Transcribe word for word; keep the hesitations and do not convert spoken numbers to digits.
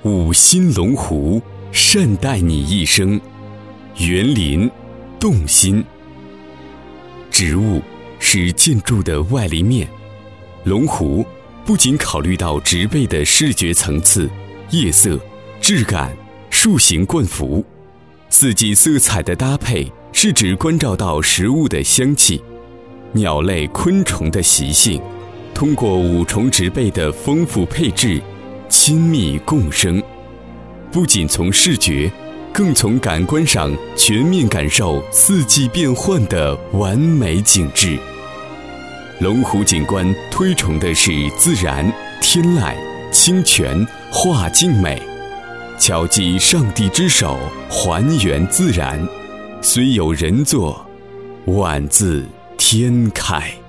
五心龙湖，善待你一生。园林动心。植物是建筑的外立面，龙湖不仅考虑到植被的视觉层次、叶色、质感、树形冠幅，四季色彩的搭配是指关照到食物的香气、鸟类昆虫的习性，通过五重植被的丰富配置，亲密共生，不仅从视觉，更从感官上全面感受四季变换的完美景致。龙湖景观推崇的是自然、天籁、清泉、化境美，巧记上帝之手，还原自然，虽有人作，万自天开。